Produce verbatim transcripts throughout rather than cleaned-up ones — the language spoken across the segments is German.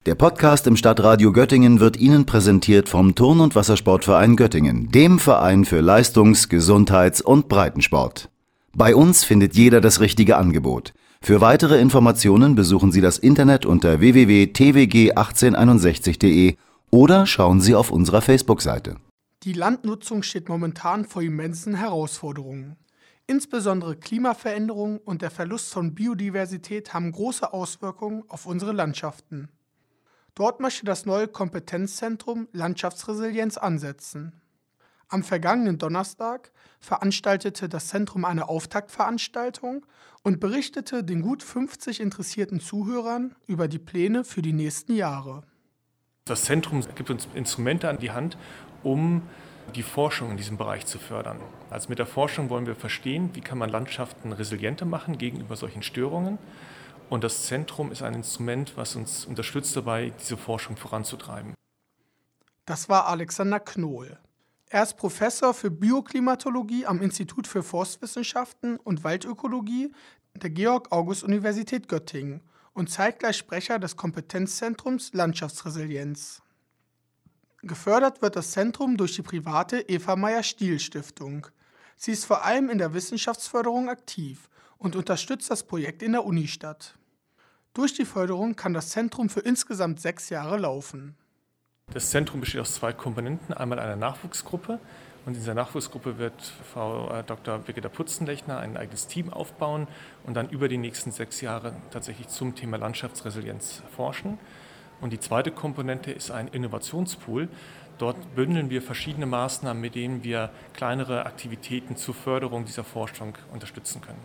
Der Podcast im Stadtradio Göttingen wird Ihnen präsentiert vom Turn- und Wassersportverein Göttingen, dem Verein für Leistungs-, Gesundheits- und Breitensport. Bei uns findet jeder das richtige Angebot. Für weitere Informationen besuchen Sie das Internet unter w w w punkt t w g achtzehn einundsechzig punkt d e oder schauen Sie auf unserer Facebook-Seite. Die Landnutzung steht momentan vor immensen Herausforderungen. Insbesondere Klimaveränderung und der Verlust von Biodiversität haben große Auswirkungen auf unsere Landschaften. Dort möchte das neue Kompetenzzentrum Landschaftsresilienz ansetzen. Am vergangenen Donnerstag veranstaltete das Zentrum eine Auftaktveranstaltung und berichtete den gut fünfzig interessierten Zuhörern über die Pläne für die nächsten Jahre. Das Zentrum gibt uns Instrumente an die Hand, um die Forschung in diesem Bereich zu fördern. Also mit der Forschung wollen wir verstehen, wie kann man Landschaften resilienter machen gegenüber solchen Störungen. Und das Zentrum ist ein Instrument, was uns unterstützt dabei, diese Forschung voranzutreiben. Das war Alexander Knohl. Er ist Professor für Bioklimatologie am Institut für Forstwissenschaften und Waldökologie der Georg-August-Universität Göttingen und zeitgleich Sprecher des Kompetenzzentrums Landschaftsresilienz. Gefördert wird das Zentrum durch die private Eva-Meyer-Stihl-Stiftung. Sie ist vor allem in der Wissenschaftsförderung aktiv und unterstützt das Projekt in der Unistadt. Durch die Förderung kann das Zentrum für insgesamt sechs Jahre laufen. Das Zentrum besteht aus zwei Komponenten. Einmal einer Nachwuchsgruppe. Und in dieser Nachwuchsgruppe wird Frau Doktor Birgitta Putzenlechner ein eigenes Team aufbauen und dann über die nächsten sechs Jahre tatsächlich zum Thema Landschaftsresilienz forschen. Und die zweite Komponente ist ein Innovationspool. Dort bündeln wir verschiedene Maßnahmen, mit denen wir kleinere Aktivitäten zur Förderung dieser Forschung unterstützen können.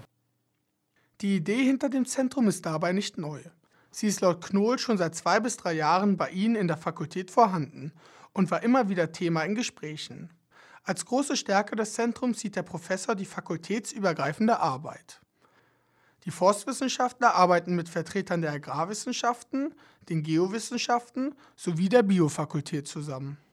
Die Idee hinter dem Zentrum ist dabei nicht neu. Sie ist laut Knohl schon seit zwei bis drei Jahren bei Ihnen in der Fakultät vorhanden und war immer wieder Thema in Gesprächen. Als große Stärke des Zentrums sieht der Professor die fakultätsübergreifende Arbeit. Die Forstwissenschaftler arbeiten mit Vertretern der Agrarwissenschaften, den Geowissenschaften sowie der Biofakultät zusammen.